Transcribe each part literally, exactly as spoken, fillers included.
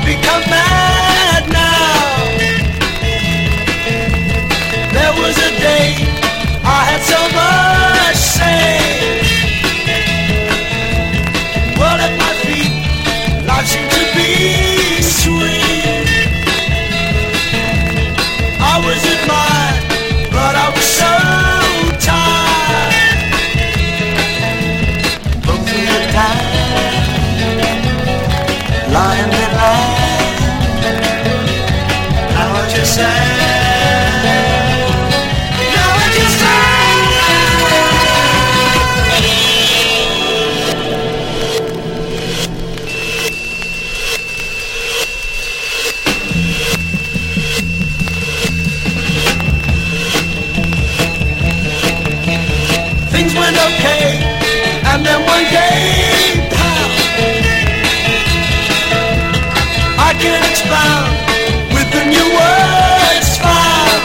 I've become mad now. There was a day I had so much say. Well, at my feet, life seemed to be sweet. I was admired, but I was so tired. Both of the time, lying in line. Now I just say. Things went okay, and then one day, pow, I can't expound with the new words found.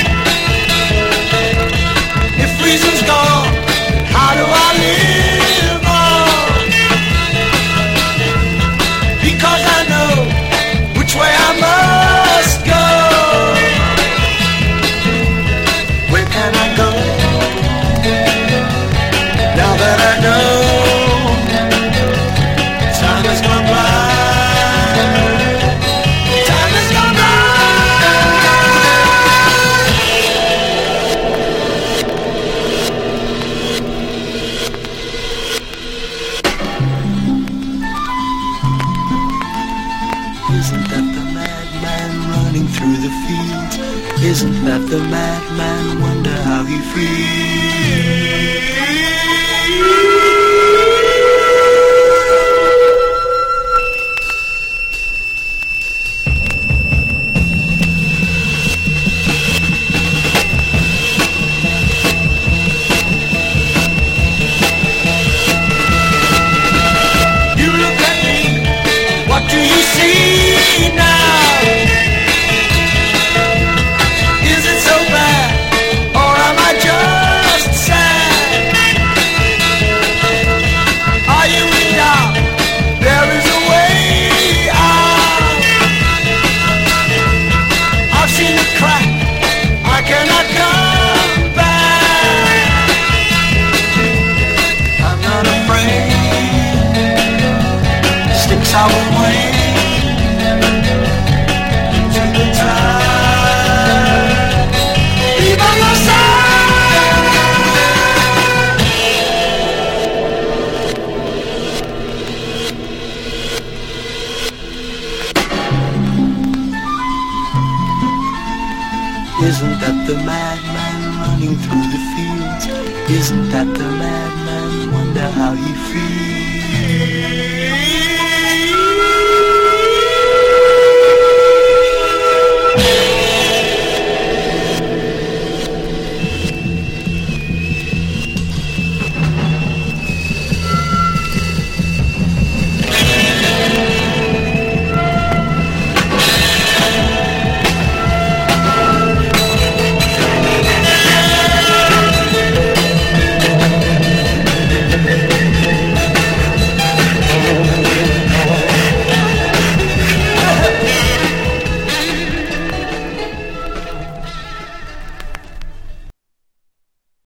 If reason's gone, how do I live on? Because I know which way I must go. Where can I go? Now that I know, time has gone by. Time has gone by. Isn't that the madman running through the fields? Isn't that the madman? Wonder how he feels. You look at me, what do you see now? Is it so bad, or am I just sad? Are you in doubt? There is a way out. I've seen the crack, I cannot come back. I'm not afraid, sticks I will wait to the time. Be by your side. Isn't that the madman running through the fields? Isn't that the madman? Wonder how he feels.